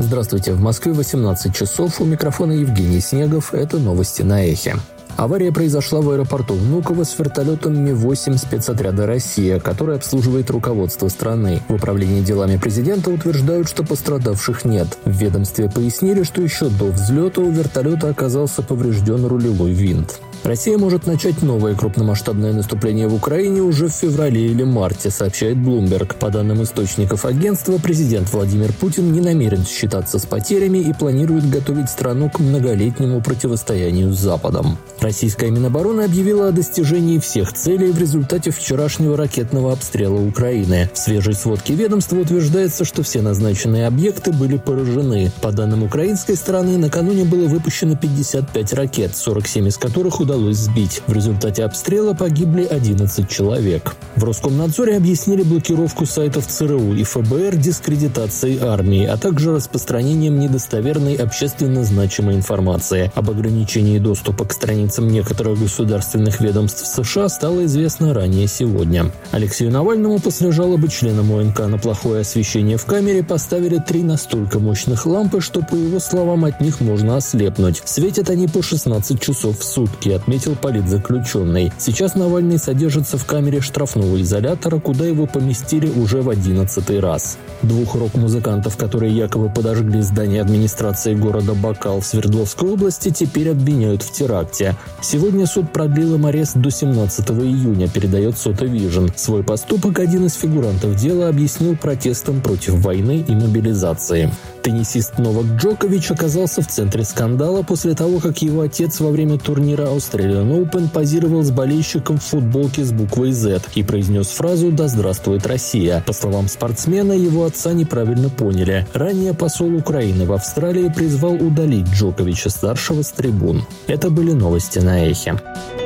Здравствуйте, в Москве 18 часов, у микрофона Евгений Снегов, это новости на Эхе. Авария произошла в аэропорту Внуково с вертолетом Ми-8 спецотряда «Россия», который обслуживает руководство страны. В управлении делами президента утверждают, что пострадавших нет. В ведомстве пояснили, что еще до взлета у вертолета оказался поврежден рулевой винт. Россия может начать новое крупномасштабное наступление в Украине уже в феврале или марте, сообщает Bloomberg. По данным источников агентства, президент Владимир Путин не намерен считаться с потерями и планирует готовить страну к многолетнему противостоянию с Западом. Российская Минобороны объявила о достижении всех целей в результате вчерашнего ракетного обстрела Украины. В свежей сводке ведомства утверждается, что все назначенные объекты были поражены. По данным украинской стороны, накануне было выпущено 55 ракет, 47 из которых удалось сбить. В результате обстрела погибли 11 человек. В Роскомнадзоре объяснили блокировку сайтов ЦРУ и ФБР дискредитацией армии, а также распространением недостоверной общественно значимой информации. Об ограничении доступа к страницам некоторых государственных ведомств США стало известно ранее сегодня. Алексею Навальному после жалобы членам ОНК на плохое освещение в камере поставили 3 настолько мощных лампы, что, по его словам, от них можно ослепнуть. Светят они по 16 часов в сутки, отметил политзаключенный. Сейчас Навальный содержится в камере штрафного изолятора, куда его поместили уже в 11-й раз. 2 рок-музыкантов, которые якобы подожгли здание администрации города Бакал в Свердловской области, теперь обвиняют в теракте. Сегодня суд продлил им арест до 17 июня, передает Сота Вижн. Свой поступок один из фигурантов дела объяснил протестом против войны и мобилизации. Теннисист Новак Джокович оказался в центре скандала после того, как его отец во время турнира Australian Open позировал с болельщиком в футболке с буквой Z и произнес фразу «Да здравствует Россия». По словам спортсмена, его отца неправильно поняли. Ранее посол Украины в Австралии призвал удалить Джоковича-старшего с трибун. Это были новости на Эхе.